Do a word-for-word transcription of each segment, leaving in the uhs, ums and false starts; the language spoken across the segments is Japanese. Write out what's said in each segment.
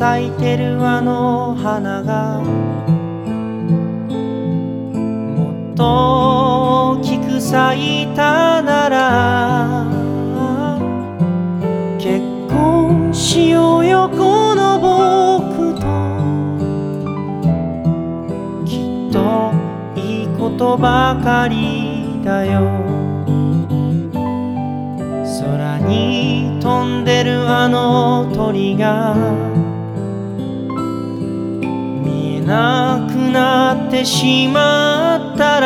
咲いてるあの花がもっと大きく咲いたなら結婚しようよこの僕ときっといいことばかりだよ。空に飛んでるあの鳥が見えなくなってしまった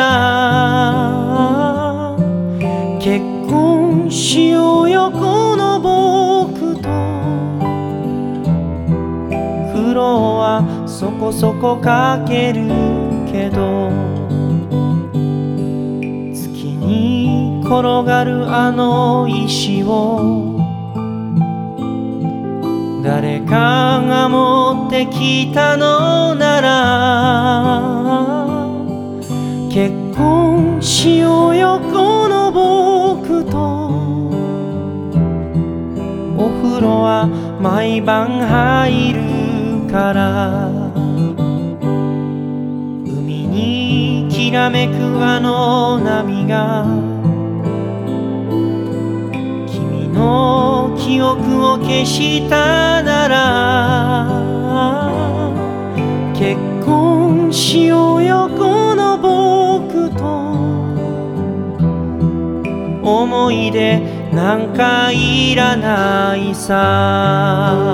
ら結婚しようよこの僕と風呂はそこそこかけるけど月に転がるあの石を誰かが持ってきたのなら結婚しようよこの僕とお風呂は毎晩入るから海にきらめくあの波が君の記憶を消したなら結婚しようよこの僕と思い出なんかいらないさ。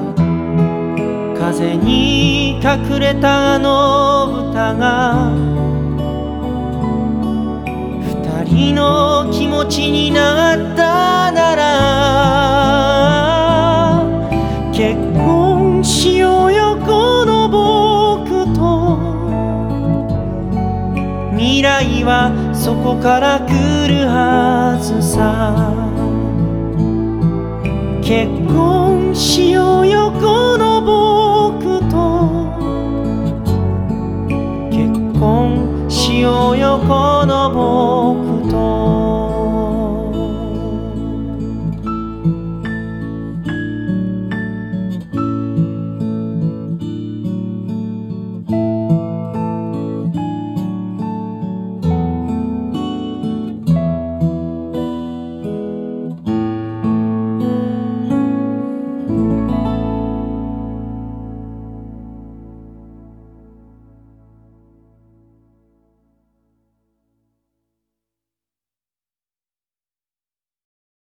風に隠れたあの歌が二人の気持ちになったなら結婚しようよこの僕と未来はそこから来るはずさ。結婚しようよこの僕